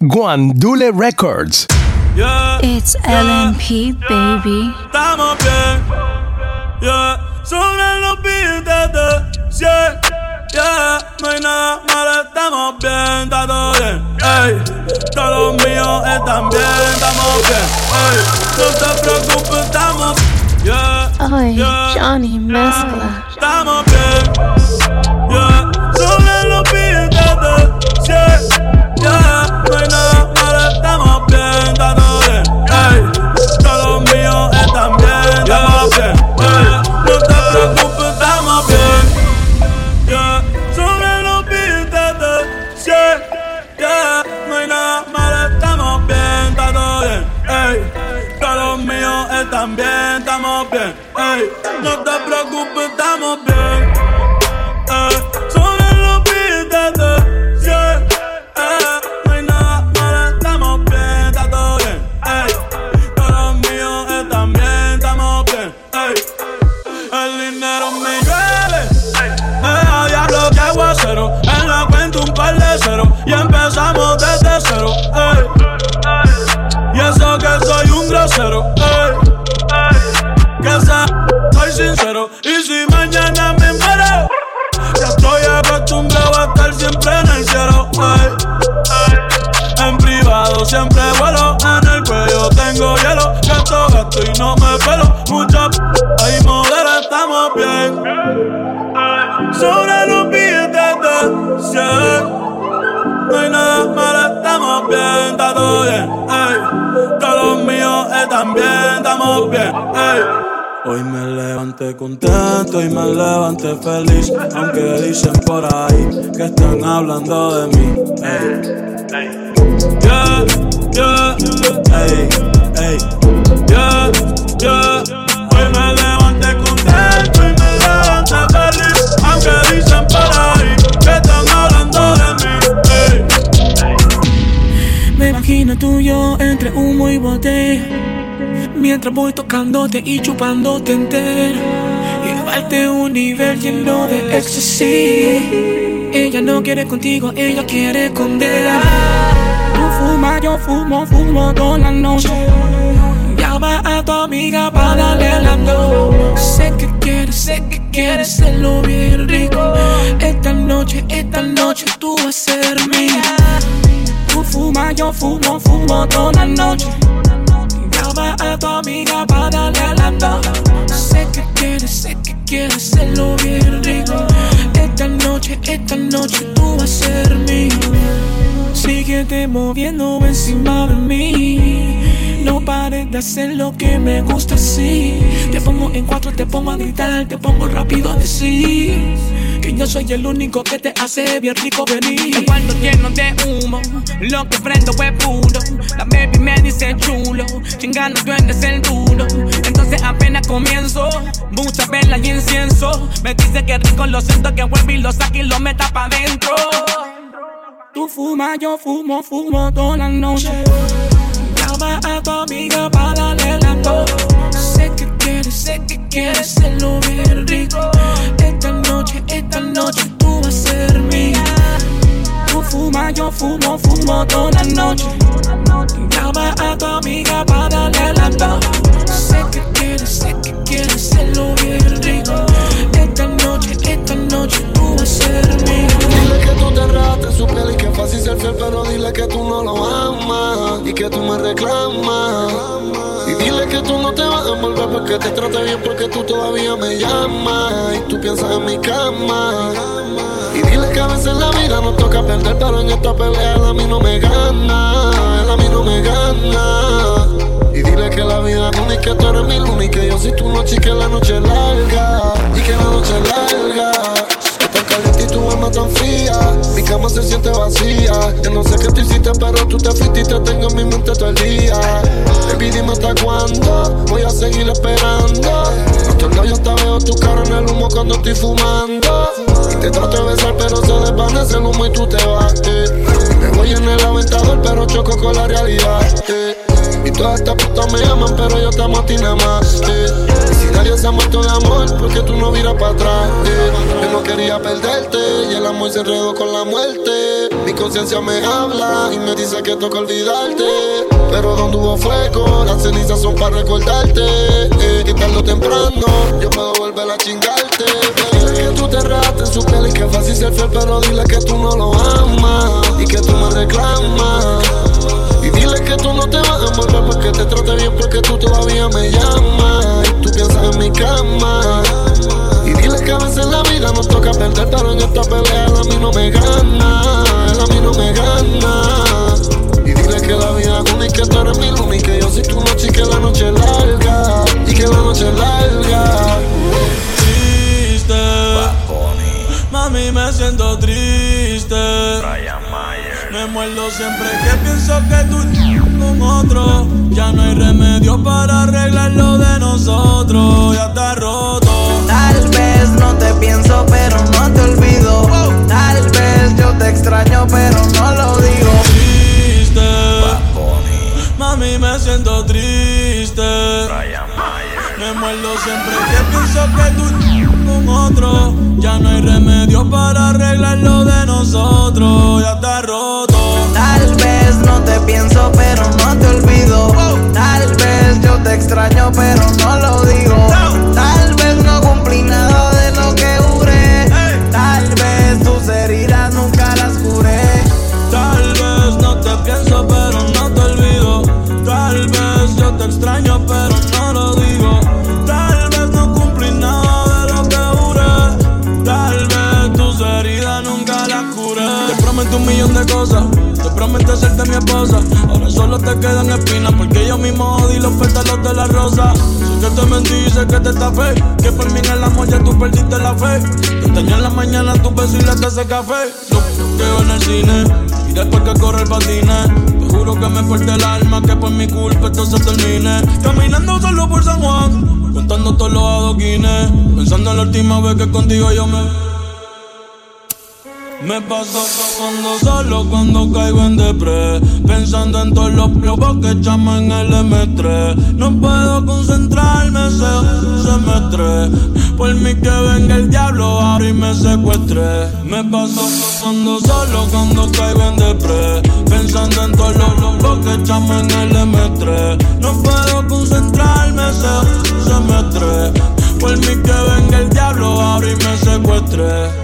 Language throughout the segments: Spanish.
Guandule Records. Yeah, it's LMP, baby. Estamos bien, yeah. Sobre los beats de 100, yeah. No hay nada malo, estamos bien, está todo bien, ey. Todos los míos están bien, estamos bien, ey. No te preocupes, estamos yeah. Ay, yeah, Johnny, mezcla. Estamos bien, yeah. Sobre los beats de 100, yeah. No hay nada malo, estamos bien, está todo bien, ey. Todos los míos están bien, estamos bien, ey. No te preocupes, estamos bien, yeah. Sobre los beats de 100, yeah. No hay nada malo, estamos bien, está todo bien, ey. Todos los míos están bien, estamos bien, ey. No te preocupes, estamos bien, ey. Sobre los beats de 100, no hay nada malo, estamos bien, está todo bien, ey. Todos los míos están bien, estamos bien, ey. El dinero me llueve, a diablo que aguacero. En la cuenta un par de cero y empezamos desde cero, ey. Y eso que soy un grosero, ey. Que soy sincero. Y si mañana me muero, ya estoy acostumbrado a estar siempre en el cielo, ey. En privado siempre vuelo, en el cuello tengo hielo. Gasto y no me pelo. Mucha ahí modelo, estamos bien. Sobre los billetes de 100, no hay nada malo, estamos bien, está todo bien, ey. Todos los míos están bien, estamos bien, ey. Hoy me levanté contento y me levanté feliz, aunque dicen por ahí que están hablando de mí, ey. Yeah, yeah, ey, ey. Yeah, yeah. Hoy me levanté contento y me levanté feliz, aunque dicen por ahí que están hablando de mí, ey. Me imagino tú y yo entre humo y botella, mientras voy tocándote y chupándote entero, llevarte a un nivel lleno de éxtasis. Ella no quiere contigo, ella quiere con él. Tú fumas, yo fumo toda la noche. Llama a tu amiga para darle la no. Sé que quieres hacerlo bien rico. Esta noche tú vas a ser mía. Tú fumas, yo fumo toda la noche. Llama a tu amiga para darle la no. Sé que quieres hacerlo bien rico. Esta noche tú vas a ser mía. Síguete moviendo encima de mí. No pares de hacer lo que me gusta así. Te pongo en cuatro, te pongo a gritar, te pongo rápido a decir que yo soy el único que te hace bien rico venir. El cuarto lleno de humo, lo que prendo es puro. La baby me dice chulo, chingando tú eres el duro. Entonces apenas comienzo, mucha vela y incienso. Me dice que rico, lo siento, que vuelve y lo saca y lo meta pa' dentro. Tú fumas, yo fumo toda la noche. Llama a tu amiga para darle la no. Sé que quieres hacerlo bien rico. Esta noche tú vas a ser mía. Tú fumas, yo fumo toda la noche. Llama a tu amiga para darle la no. Sé que quieres hacerlo bien rico. Esta noche tú vas a ser mía. Dile que tú te rates su piel y que fácil ser fiel, pero dile que tú no lo amas y que tú me reclamas. Y dile que tú no te vas a envolver porque te trate bien, porque tú todavía me llamas y tú piensas en mi cama. Y dile que a veces la vida nos toca perder, pero en esta pelea él a mí no me gana, él a mí no me gana. Y dile que la vida es única, que tú eres mi luna y que yo soy tu noche y que la noche es larga y que la noche es larga. Tan caliente y tu alma tan fría, mi cama se siente vacía. Yo no sé qué tú hiciste, pero tú te fuiste y te tengo en mi mente todo el día. Baby, dime hasta cuándo voy a seguir esperando. Nuestros labios te veo tu cara en el humo cuando estoy fumando. Y te trato de besar, pero se desvanece el humo y tú te vas, Me voy en el aventador, pero choco con la realidad, Y todas estas putas me aman, pero yo te amo a ti nada más, Y si Nadie se ha muerto de amor porque tú no miras para atrás. Yo no quería perderte y el amor se enredó con la muerte. Mi conciencia me habla y me dice que toca olvidarte, pero donde hubo fuego, las cenizas son para recordarte. Que tarde o temprano yo puedo volver a chingarte. Dile que tú te rates en su piel y que es fácil ser fiel, pero dile que tú no lo amas y que tú me reclamas. Y dile que tú no te vas a envolver porque te trate bien, porque tú todavía me llamas y tú piensas en mi cama. Y dile que a veces en la vida nos toca perder, pero en esta pelea él a mí no me gana, él a mí no me gana. Y dile que la vida es una y que tú eres mi luna y que yo soy tu noche y que la noche es larga, y que la noche es larga. Triste, mami, me siento triste. Me muerdo siempre que pienso que tú con otro. Ya no hay remedio para arreglar lo de nosotros. Ya está roto. Tal vez no te pienso pero no te olvido. Tal vez yo te extraño pero no lo digo. Triste, mami, me siento triste. Me muerdo siempre que pienso que tú con otro. Ya no hay remedio para arreglar lo de nosotros. Ya está roto. Tal vez no te pienso pero no te olvido. Tal vez yo te extraño pero no lo digo. Tal vez no cumplí nada de lo que juré. Tal vez tus heridas nunca las curé. Tal vez no te pienso pero no te olvido. Tal vez yo te extraño pero no lo digo. Tal vez no cumplí nada de lo que juré. Tal vez tus heridas nunca las curé. Te prometo 1.000.000 de cosas. Te prometo hacerte mi esposa. Ahora solo te quedan espinas porque yo mismo odi los pétalos de la rosa. Sé que te mentí, sé que te tapé, que por mí en el amor ya tú perdiste la fe. Te extraño en la mañana tu beso y la taza de café. Lo quedo en el cine y después que corre el patine. Te juro que me parte el alma, que por mi culpa esto se termine. Caminando solo por San Juan, contando todos los adoquines, pensando en la última vez que contigo yo me paso cuando solo, cuando caigo en depre, pensando en todos los plobos que echamos en el M3. No puedo concentrarme, semestre. Por mí que venga el diablo ahora y me secuestre. Me paso cuando solo, cuando caigo en depre, pensando en todos los locos que echamos en el M3. No puedo concentrarme, semestre. Por mí que venga el diablo ahora y me secuestre.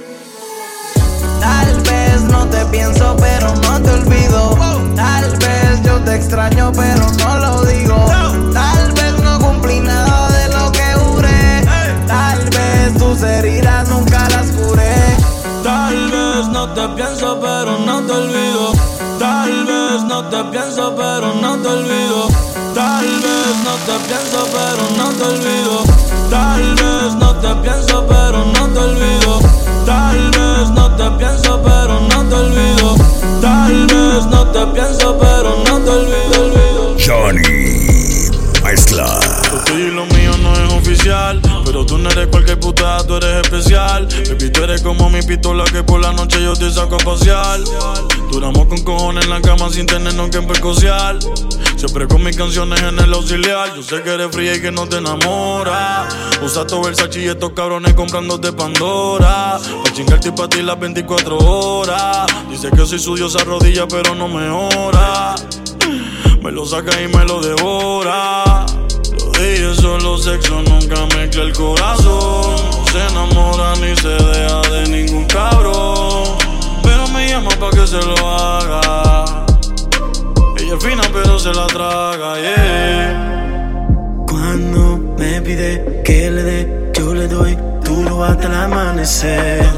Tal vez no te pienso pero no te olvido. Tal vez yo te extraño pero no lo digo. Tal vez no cumplí nada de lo que juré. Tal vez tus heridas nunca las curé. Tal vez no te pienso pero no te olvido. Tal vez no te pienso pero no te olvido. Tal vez no te pienso pero no te olvido. Tal vez no te pienso pero no te olvido. Tal vez no te pienso pero no te olvido. Tal vez no te pienso pero no te olvido. Johnny Mezcla. Lo tuyo y lo mío no es oficial, pero tú no eres cualquier putada, tú eres especial. Baby, tú eres como mi pistola que por la noche yo te saco a pasear. Duramos con cojones en la cama sin tenernos que percociar. Siempre con mis canciones en el auxiliar. Yo sé que eres fría y que no te enamora. Usa todo Versace y estos cabrones comprándote Pandora. Pa' chingarte y pa' ti las 24 horas. Dice que soy su diosa rodilla pero no me ora. Me lo saca y me lo devora. Lo de ella es solo sexo, nunca mezcla el corazón. No se enamora ni se deja de ningún cabrón, pero me llama pa' que se lo haga. Ella es fina pero se la traga, yeah. Cuando me pide que le dé, yo le doy duro hasta el amanecer.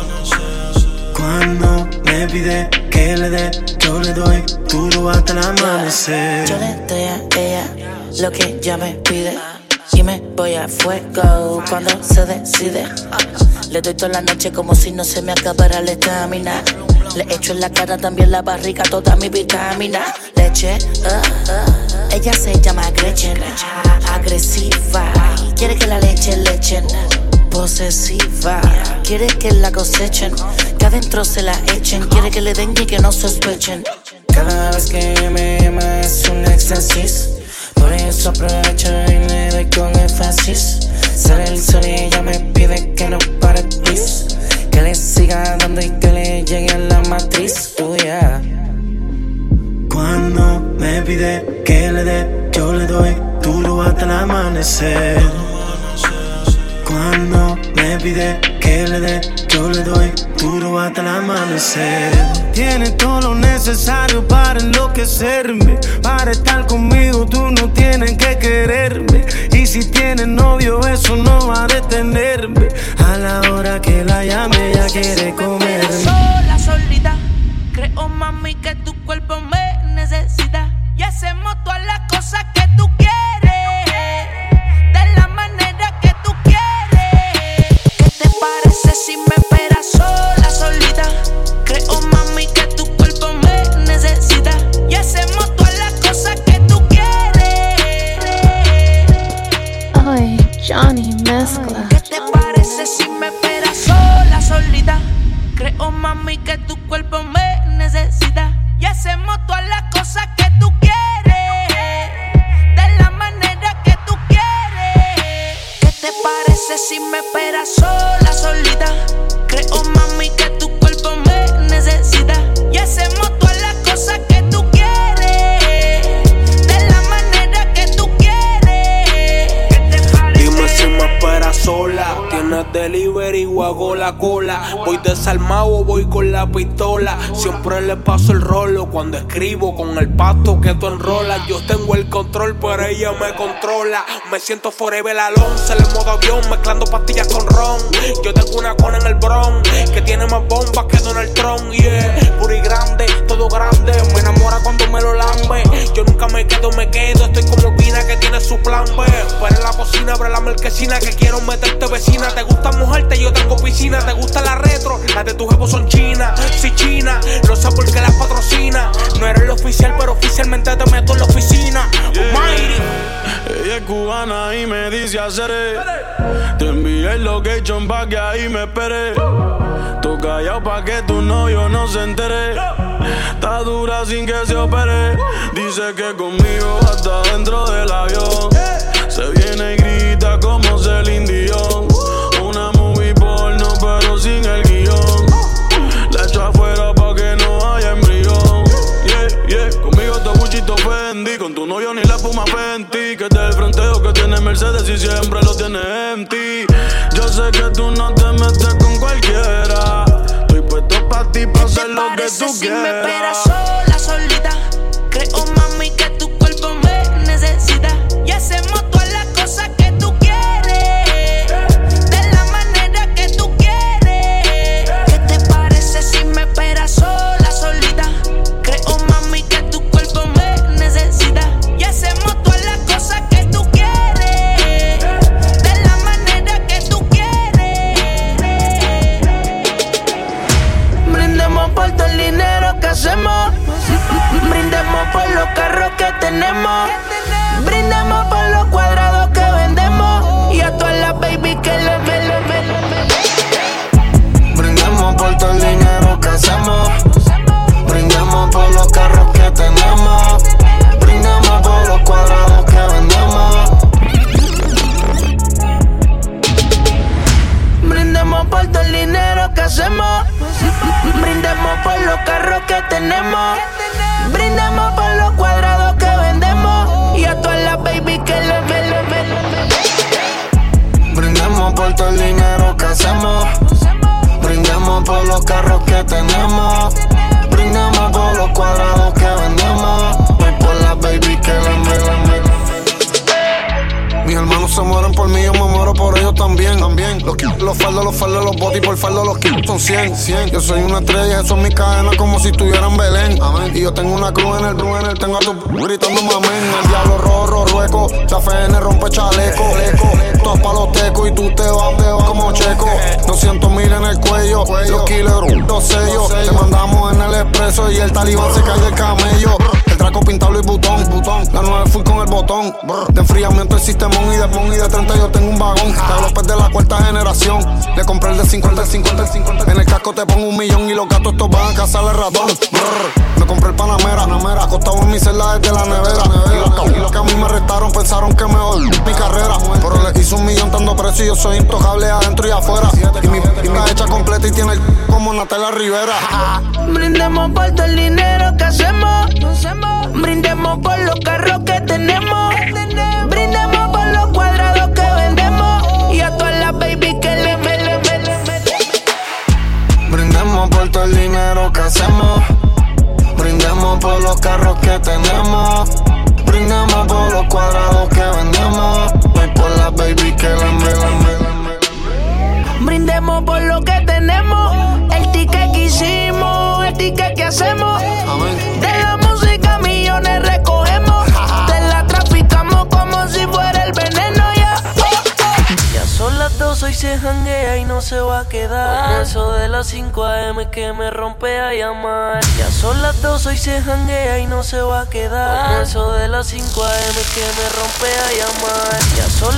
Cuando me pide que le dé, yo le doy duro hasta el amanecer. Yo le doy a ella lo que ella me pide y me voy a fuego cuando se decide. Le doy toda la noche como si no se me acabara la estamina. Le echo en la cara también la barriga toda mi vitamina. Leche, ella se llama Gretchen, agresiva, quiere que la leche le echen. Posesiva, quiere que la cosechen, que adentro se la echen, quiere que le den y que no sospechen. Cada vez que me llama es un éxtasis, por eso aprovecho y le doy con énfasis. me pide que le dé, yo le doy duro hasta el amanecer. Cuando me pide que le dé, yo le doy duro hasta el amanecer. Tiene todo lo necesario para enloquecerme. Para estar conmigo tú no tienes que quererme. Y si tienes novio eso no va a detenerme. A la hora que la llame ella quiere comerme. Sola, solita, creo mami que tu cuerpo me necesita. Y hacemos todas las cosas que tú quieres. Parece si me esperas sola, solita. Creo, mami, que tu cuerpo me necesita. Y hacemos todas las cosas que tú quieres. Ay, Johnny mezcla. ¿Qué te parece si me esperas sola, solita? Creo, mami, que tu cuerpo me necesita. Y hacemos todas las cosas que tú quieres. De la manera que tú quieres. ¿Qué te parece si me esperas sola, solita? Creo, mami, que tu cuerpo me necesita. Y hacemos todas las cosas que tú quieres. De la manera que tú quieres. Dime si me esperas sola. Tienes delivery o hago la cola. Voy desarmado o voy con la pistola. Siempre le paso el rolo cuando escribo con el pasto que tú enrolas. Yo tengo el control pero ella me controla. Me siento forever alone, se le modo avión mezclando pastillas con ron. Yo tengo una cona en el bron que tiene más bombas que Donald Trump. Yeah, puri grande, todo grande. Me enamora cuando me lo lambe. Yo nunca me quedo, estoy como Vina que tiene su plan B. Pero en la cocina abre la marquesina que quiero meterte vecina. Te gusta mojarte, yo tengo piscina. Te gusta la retro, las de tu jefe son chinas. Si china, no sé por qué las patrocina. No eres el oficial, pero oficialmente te meto en la oficina. Ella es cubana y me dice haceré. Te envié el location pa' que ahí me espere. Tú callado pa' que tu novio no se entere. Está dura sin que se opere. Dice que conmigo hasta dentro del avión. Se viene y grita como Celine Dion. Una movie porno pero sin el guión. La echo afuera pa' que no haya embrión. Yeah, conmigo te buchito Fendi. Con tu novio ni la espuma Fenty. Que te el fronteo que tiene Mercedes y siempre lo tiene empty. Yo sé que tú no te metes con cualquiera. Estoy puesto pa' ti pa' hacer lo que tú si quieras. Me esperas sola, solita. Creo, mami, que tu cuerpo me necesita. Y hacemos todas las cosas que tú quieres. De la manera que tú quieres. ¿Qué te parece si me esperas sola, solita? Creo, mami, que tu cuerpo me necesita. Y hacemos todas las cosas que tú quieres. De la manera que tú quieres. Brindemos por todo el dinero que hacemos. Brindemos por los carros que tenemos. Brindemos por los cuadrados que vendemos. Y a todas las baby que le ven. Brindemos por todo el dinero que hacemos. Brindemos por los carros que tenemos. Brindemos por los cuadrados que vendemos. Brindemos por todo el dinero que hacemos. Brindemos por los carros que tenemos. Brindemos por los cuadrados que vendemos. Y a todas las baby que le ven. Brindemos por todo el dinero que hacemos. Brindemos por los carros que tenemos. Brindemos por los cuadrados que vendemos. Y por las baby que le ven. Mis hermanos se mueren por mí, yo me muero por ellos también. Los faldos, los botis por faldo, los kills son 100. Yo soy una estrella, eso es mi cadena como si estuviera en Belén. Amén. Y yo tengo una cruz en el tengo a tu gritando amén. El diablo rojo, rueco, chafene, rompe chaleco. Todos pa' los tecos y tú te vas como checo. 200,000 en el cuello, los killers, los sellos. Te mandamos en el expreso y el talibán se cae del camello. El traco pintado y butón. La 9 full con el botón. De enfriamiento el sistemón y de 30 yo tengo un vagón. Te López de la cuarta generación. Le compré el de 50. En el casco te pongo 1,000,000 y los gatos estos van a cazar el ratón. Me compré el Panamera, acostado en mi celda desde la nevera. Y los que a mí me restaron pensaron que me odió mi carrera. Pero le hice 1,000,000 dando precio y yo soy intocable adentro y afuera. Y mi está hecha completa y tiene el como Natalia Rivera. Brindemos por todo el dinero que hacemos. Brindemos hacemos. Brindemos por los carros que tenemos. Brindemos por los cuadrados que vendemos. Voy por la baby que lambe. Brindemos por lo que tenemos. El ticket que hicimos, el ticket que hacemos. Amén. De la música millones recogemos. Te la traficamos como si fuera el veneno, ya. Ya son las 2, hoy se janguea y no se va a quedar. Eso de las 5 AM que me rompe a llamar. Ya son las 2, hoy se janguea y no se va a quedar. Eso de las 5 AM que me rompe a llamar. Ya son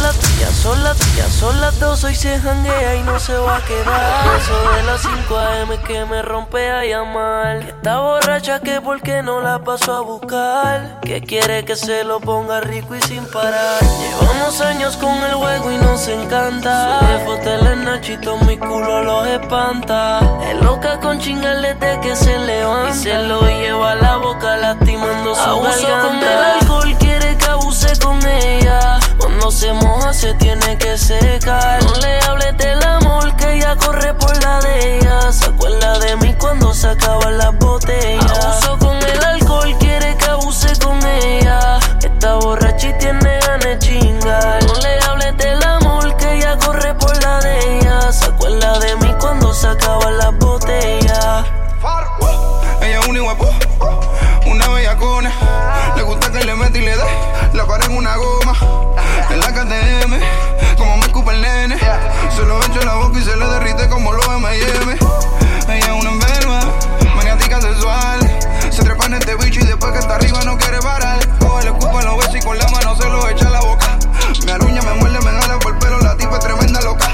las 2, hoy se janguea y no se va a quedar. Eso de las 5 AM que me rompe a llamar. Que está borracha que por qué no la paso a buscar. Que quiere que se lo ponga rico y sin parar. Llevamos años con el juego y nos encanta. De fotel en Nachito mi culo los espanta. Es loca con chingarle de que se levanta. Y se lo lleva a la boca lastimando su Abuso garganta. con el alcohol, quiere que abuse con ella. Cuando se moja se tiene que secar. No le hables del amor que ella corre por la de ella. Se acuerda de mí cuando se acaban las botellas. Abuso con el alcohol, quiere que abuse con ella. Está borracha y tiene ganas de chingar. No le hables del amor que ella corre por la de ella. Se acuerda de mí cuando se acaban las botellas. Ella es una guapo, una bellacona. Le gusta que le mete y le dé la pared en una goma. En la KTM, como me escupa el nene. Se lo echo en la boca y se le derrite como los M&M. Ella es una enferma, maniática sexual. Se trepa en este bicho y después que está arriba no quiere parar. Coge, le escupa en los besos y con la mano se lo echa a la boca. Me aruña, me muerde, me jala por el pelo. La tipa es tremenda loca.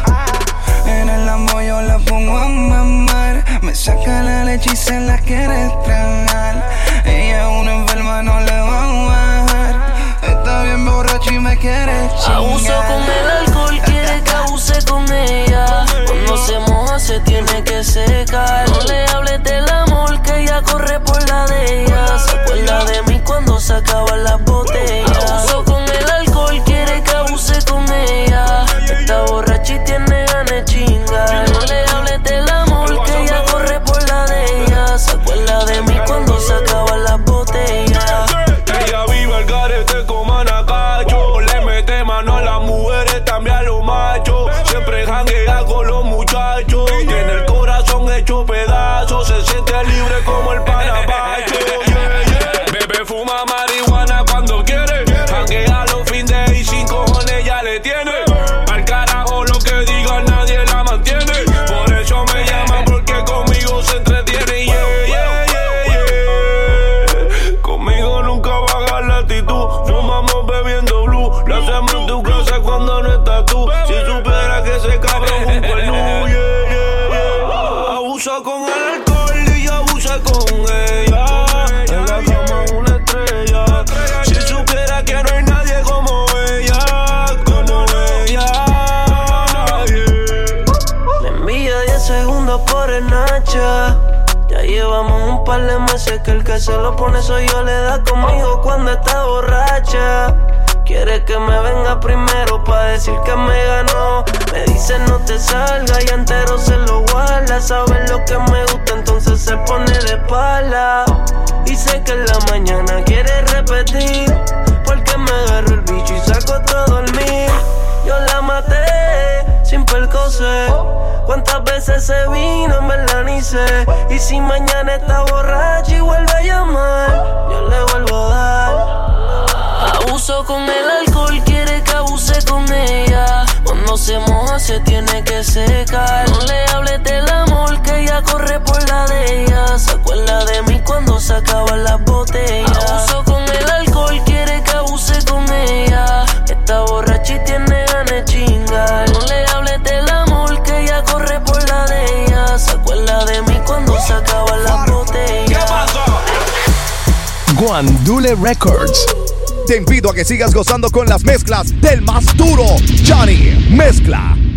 En el amor yo la pongo a mamar. Me saca la leche y se la quiere tragar. Ella es una enferma, no le va a bajar. Está bien borracha y me quiere chingar. Abuso con el alcohol, quiere que abuse con ella. Cuando se moja se tiene que secar. No le hables del amor que ella corre por la de ella. Se acuerda de mí cuando se acaban las botellas. Abuso con el alcohol, quiere que abuse con ella. Está borracha y tiene ganas de chingar. No le hables del amor que ella corre por la de ella. Se acuerda de mí cuando se acaban las botellas. Ella vive al garete con manacacho. Le mete mano a las mujeres, también a los machos. Siempre janguea con los muchachos. Tiene el corazón hecho pedazos. Se siente libre como el panapacho. Bebe fuma marihuana cuando quiere. Janguea los fines y sin cojones ya le tiene. Pa'l carajo lo que diga nadie la mantiene. Por eso me llama porque conmigo se entretiene. Conmigo nunca baja la actitud. Fumamos bebiendo blue. Lo hacemos en tu casa cuando no estás tú. Si supiera que ese cabrón es un cuerno. Abusa con el alcohol y yo abusa con ella. En la cama una estrella. Si supiera que no hay nadie como ella. Como ella. Me envía 10 segundos por el Nacha. Ya llevamos un par de meses que el que se lo pone soy yo. Le da conmigo cuando está borracha. Quiere que me venga primero pa' decir que me ganó. Me dice no te salga y entero se lo guarda. Sabe lo que me gusta, entonces se pone de espalda. Y sé que en la mañana quiere repetir, porque me agarró el bicho y sacó otro dormir. Yo la maté sin percocet. Cuántas veces se vino, en verdad ni sé. Y si mañana está borracha y vuelve a llamar, yo le vuelvo a dar. Abuso con el alcohol, quiere que abuse con ella. Cuando se moja se tiene que secar. No le hables del amor que ella corre por la de ella. Se acuerda de mí cuando se acaban las botellas. Abuso con el alcohol, quiere que abuse con ella. Está borracha y tiene ganas de chingar. No le hables del amor que ella corre por la de ella. Se acuerda de mí cuando se acaban las botellas. Guandule Records. Te invito a que sigas gozando con las mezclas del más duro, Johnny Mezcla.